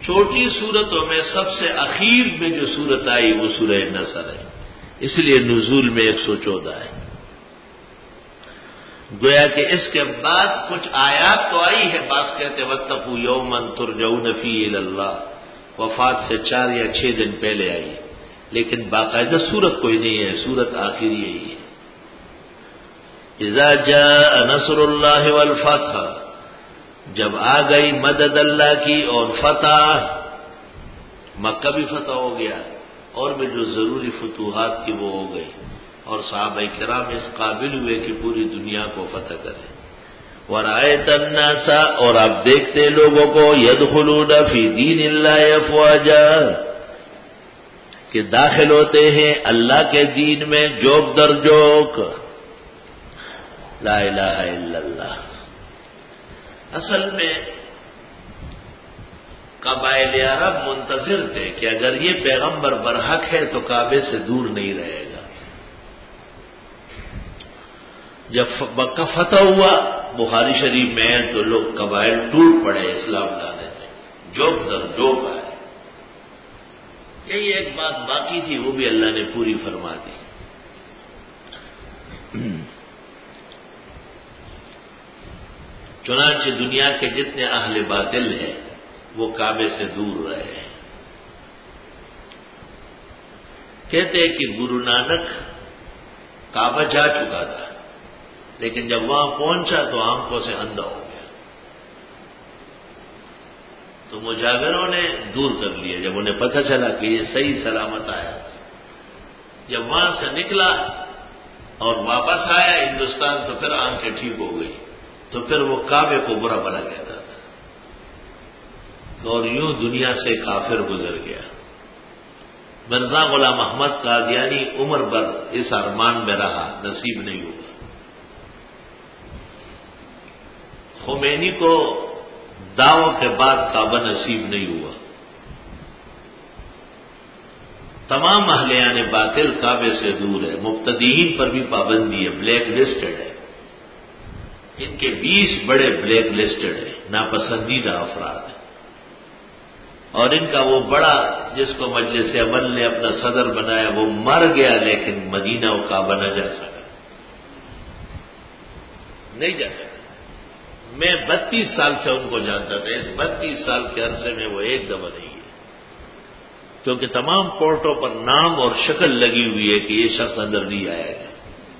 چھوٹی صورتوں میں سب سے اخیر میں جو صورت آئی وہ سورہ نصر ہے، اس لیے نزول میں 114 ہے۔ گویا کہ اس کے بعد کچھ آیات تو آئی ہے، بعض کہتے واتقوا یوما ترجعون فیہ الی اللہ، وفات سے 4 یا 6 دن پہلے آئی، لیکن باقاعدہ صورت کوئی نہیں ہے، صورت آخری یہی ہے۔ اذا جاء نصر اللہ والفتح، جب آ گئی مدد اللہ کی اور فتح، مکہ بھی فتح ہو گیا اور بھی جو ضروری فتوحات تھی وہ ہو گئی، اور صحابہ کرام اس قابل ہوئے کہ پوری دنیا کو فتح کریں۔ وَرَأَيْتَ النَّاسَ، اور آپ دیکھتے لوگوں کو يَدْخُلُونَ فِي دِينِ اللَّهِ أَفْوَاجًا، کہ داخل ہوتے ہیں اللہ کے دین میں جوک در جوک۔ لا الہ الا اللہ۔ اصل میں قبائل عرب منتظر تھے کہ اگر یہ پیغمبر برحق ہے تو کعبے سے دور نہیں رہے گا۔ جب مکہ فتح ہوا، بخاری شریف میں ہے، تو لوگ قبائل ٹوٹ پڑے اسلام لانے میں، جوک در جوک آئے۔ یہی ایک بات باقی تھی، وہ بھی اللہ نے پوری فرما دی۔ چنانچہ دنیا کے جتنے اہل باطل ہیں وہ کعبے سے دور رہے ہیں۔ کہتے ہیں کہ گرو نانک کعبہ جا چکا تھا، لیکن جب وہاں پہنچا تو آنکھوں سے اندھا ہو گیا، تو مجاوروں نے دور کر لیا جب انہیں پتہ چلا کہ یہ صحیح سلامت آیا۔ جب وہاں سے نکلا اور واپس آیا ہندوستان تو پھر آنکھیں ٹھیک ہو گئی، تو پھر وہ کعبے کو برا بھلا کہتا تھا، اور یوں دنیا سے کافر گزر گیا۔ مرزا غلام احمد قادیانی عمر بھر اس ارمان میں رہا، نصیب نہیں ہوا۔ خمینی کو دعووں کے بعد کعبہ نصیب نہیں ہوا۔ تمام اہلیان باطل کعبے سے دور ہے، مبتدئین پر بھی پابندی ہے، بلیک لسٹڈ ہے، ان کے 20 بڑے بلیک لسٹڈ ہیں، ناپسندیدہ افراد ہیں، اور ان کا وہ بڑا جس کو مجلس عمل نے اپنا صدر بنایا وہ مر گیا، لیکن مدینہ و کعبہ نہ جا سکا، نہیں جا سکا۔ میں 32 سال سے ان کو جانتا تھا، اس 32 سال کے عرصے میں وہ ایک دفعہ نہیں ہے، کیونکہ تمام پورٹوں پر نام اور شکل لگی ہوئی ہے کہ یہ شخص اندر نہیں آئے گا۔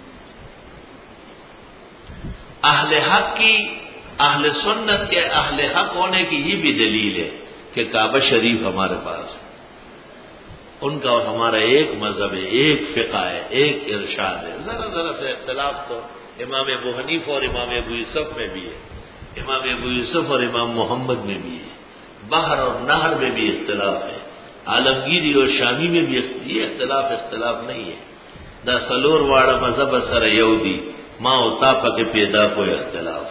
اہل حق کی، اہل سنت کے اہل حق ہونے کی یہ بھی دلیل ہے کہ کعبہ شریف ہمارے پاس ہے، ان کا اور ہمارا ایک مذہب ہے، ایک فقہ ہے، ایک ارشاد ہے۔ ذرا ذرا سے اختلاف تو امام ابو حنیفہ اور امام ابو یوسف میں بھی ہے، امام ابو یوسف اور امام محمد میں بھی ہے، بحر اور نہر میں بھی اختلاف ہے، عالمگیری اور شامی میں بھی یہ اختلاف نہیں ہے۔ دا سلور واڑا مذہب سر یہودی ماں اتاپا کے پیدا کوئی اختلاف۔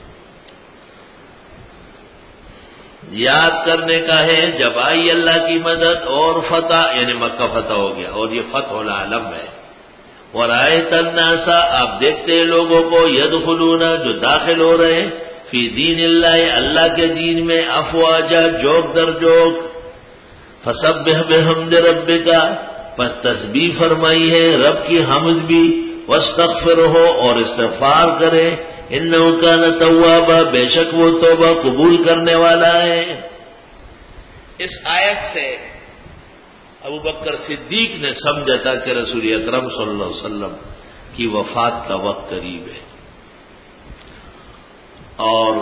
یاد کرنے کا ہے جب آئی اللہ کی مدد اور فتح، یعنی مکہ فتح ہو گیا، اور یہ فتح العالم ہے۔ وَرَأَيْتَ النَّاسَ، آپ دیکھتے ہیں لوگوں کو، يَدْخُلُونَ، جو داخل ہو رہے ہیں، فی دین اللہ، اللہ کے دین میں، افواجا، جوک در جوک۔ فسبح بحمد ربک، پس تسبیح فرمائی ہے رب کی حمد بھی، واستغفرہ، اور استغفار کرے، انہ کان توابا، بے شک وہ توبہ قبول کرنے والا ہے۔ اس آیت سے ابو بکر صدیق نے سمجھا تھا کہ رسول اکرم صلی اللہ علیہ وسلم کی وفات کا وقت قریب ہے، اور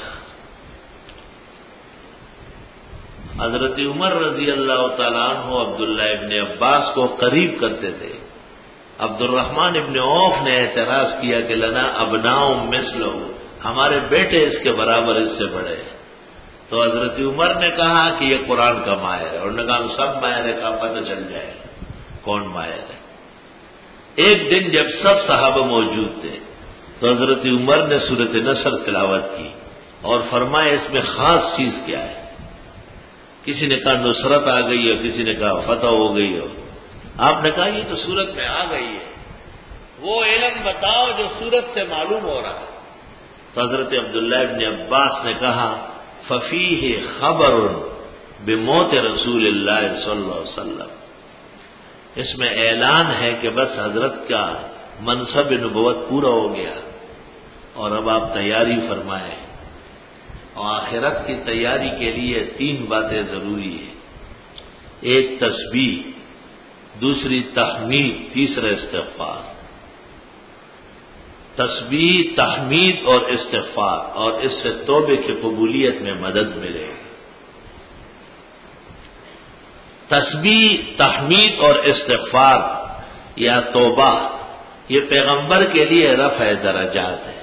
حضرت عمر رضی اللہ تعالیٰ عنہ عبداللہ ابن عباس کو قریب کرتے تھے۔ عبد الرحمن ابن عوف نے اعتراض کیا کہ لنا ابناء مثلہ، ہمارے بیٹے اس کے برابر اس سے بڑے ہیں، تو حضرت عمر نے کہا کہ یہ قرآن کا ماہر ہے، اور انہوں نے کہا سب ماہر ہے، کا پتہ چل جائے کون ماہر ہے۔ ایک دن جب سب صحابہ موجود تھے تو حضرت عمر نے سورۃ نصر تلاوت کی اور فرمایا اس میں خاص چیز کیا ہے؟ کسی نے کہا نصرت آ گئی ہے، کسی نے کہا فتح ہو گئی ہو۔ آپ نے کہا یہ تو سورت میں آ گئی ہے، وہ علم بتاؤ جو سورت سے معلوم ہو رہا ہے۔ تو حضرت عبداللہ ابن عباس نے کہا ففیہ خبر بموت رسول اللہ صلی اللہ علیہ وسلم۔ اس میں اعلان ہے کہ بس حضرت کا منصب نبوت پورا ہو گیا اور اب آپ تیاری فرمائیں۔ اور آخرت کی تیاری کے لیے 3 باتیں ضروری ہیں، ایک تسبیح، دوسری تحمید، تیسرا استغفار۔ تسبیح، تحمید اور استغفار، اور اس سے توبے کی قبولیت میں مدد ملے گی۔ تسبیح، تحمید اور استغفار یا توبہ یہ پیغمبر کے لیے رفع درجات ہے۔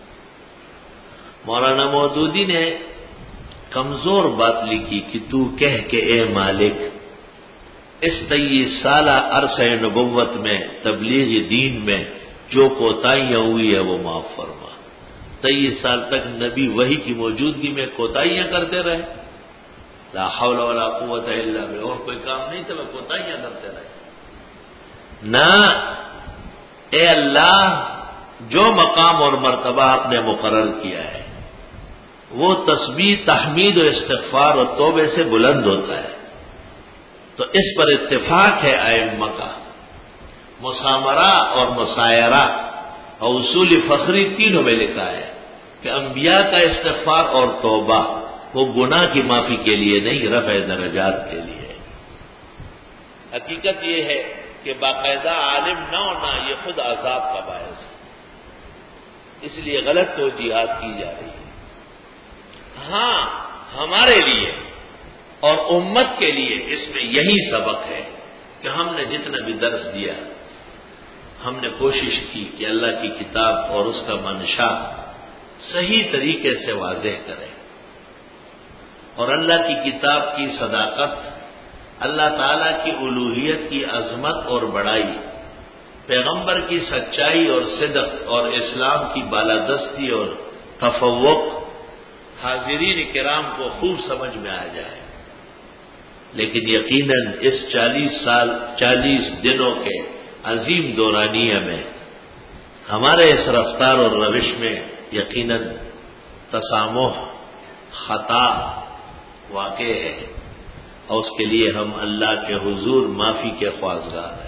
مولانا مودودی نے کمزور بات لکھی کہ تو کہہ کہ اے مالک اس 23 سالہ عرصہ نبوت میں تبلیغ دین میں جو کوتاہیاں ہوئی ہے وہ معاف فرما۔ 23 سال تک نبی وحی کی موجودگی میں کوتاہیاں کرتے رہے، لا حول ولا قوت الا باللہ، اور کوئی کام نہیں تھا، وہ کوتاہیاں کرتے رہے۔ نہ، اے اللہ جو مقام اور مرتبہ آپ نے مقرر کیا ہے وہ تسبیح، تحمید و استغفار اور توبے سے بلند ہوتا ہے۔ تو اس پر اتفاق ہے ائمہ کا، مسامرہ اور مسائرہ اور اصول فخری تینوں میں لکھا ہے کہ انبیاء کا استغفار اور توبہ وہ گناہ کی معافی کے لیے نہیں، رفع درجات کے لیے۔ حقیقت یہ ہے کہ باقاعدہ عالم نہ ہونا یہ خود عذاب کا باعث ہے، اس لیے غلط توجیہات کی جا رہی ہے۔ ہاں، ہمارے لیے اور امت کے لیے اس میں یہی سبق ہے کہ ہم نے جتنا بھی درس دیا ہم نے کوشش کی کہ اللہ کی کتاب اور اس کا منشا صحیح طریقے سے واضح کریں، اور اللہ کی کتاب کی صداقت، اللہ تعالی کی الوہیت کی عظمت اور بڑائی، پیغمبر کی سچائی اور صدق اور اسلام کی بالادستی اور تفوق حاضرین کرام کو خوب سمجھ میں آ جائے۔ لیکن یقیناً اس 40 دنوں کے عظیم دورانیہ میں ہمارے اس رفتار اور روش میں یقیناً تسامح، خطا واقع ہے، اور اس کے لیے ہم اللہ کے حضور معافی کے خواستگار ہیں۔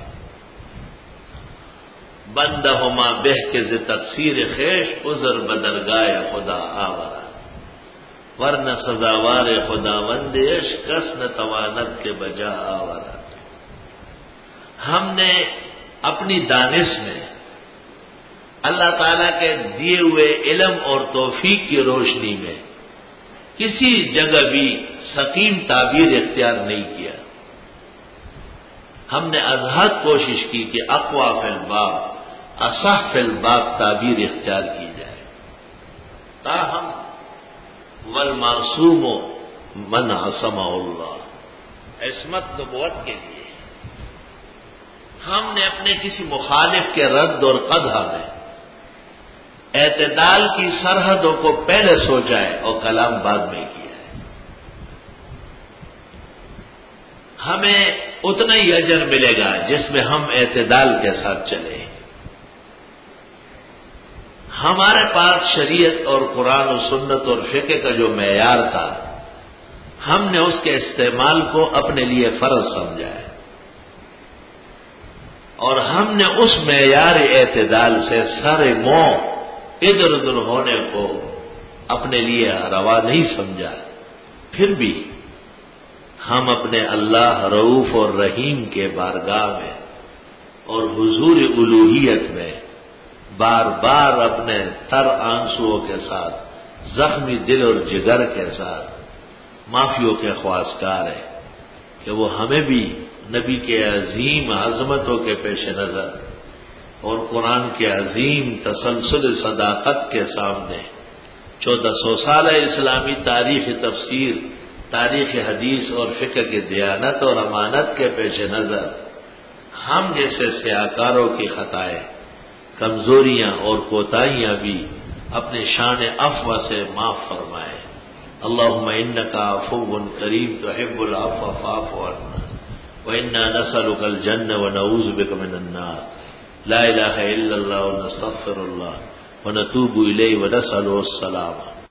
بندہما بہ کے ز تقصیر خیش عذر بدرگاہ خدا آورا، ورنہ سزاوار خداوند عشق کس نہ توانت کے بجا آورا۔ ہم نے اپنی دانش میں اللہ تعالی کے دیے ہوئے علم اور توفیق کی روشنی میں کسی جگہ بھی سقیم تعبیر اختیار نہیں کیا۔ ہم نے ازحد کوشش کی کہ اقوا فی الباب، اصح فی الباب تعبیر اختیار کی جائے، تاہم والمعصوم من عصمہ اللہ، عصمت نبوت کے لیے ہم نے اپنے کسی مخالف کے رد اور قدح میں اعتدال کی سرحدوں کو پہلے سوچا ہے اور کلام بعد میں کیا ہے۔ ہمیں اتنا ہی اجر ملے گا جس میں ہم اعتدال کے ساتھ چلیں۔ ہمارے پاس شریعت اور قرآن و سنت اور فقہ کا جو معیار تھا ہم نے اس کے استعمال کو اپنے لیے فرض سمجھا ہے، اور ہم نے اس معیار اعتدال سے سارے منہ ادھر ادھر ہونے کو اپنے لیے روا نہیں سمجھا۔ پھر بھی ہم اپنے اللہ رؤوف اور رحیم کے بارگاہ میں اور حضور الوہیت میں بار بار اپنے تر آنسوؤں کے ساتھ، زخمی دل اور جگر کے ساتھ معافیوں کے خواستگار ہیں کہ وہ ہمیں بھی نبی کے عظیم عظمتوں کے پیش نظر اور قرآن کے عظیم تسلسل صداقت کے سامنے 1400 سالہ اسلامی تاریخ تفسیر، تاریخ حدیث اور فقہ کی دیانت اور امانت کے پیش نظر ہم جیسے سیاکاروں کی خطائیں، کمزوریاں اور کوتاہیاں بھی اپنے شان عفو سے معاف فرمائے۔ اللہم انکا عفو کریم تحب العفو فاعف عنا وإنا نسألك الجنة ونعوذ بك من النار، لا إله إلا الله ونستغفر الله ونتوب إليه ونسأله السلامة۔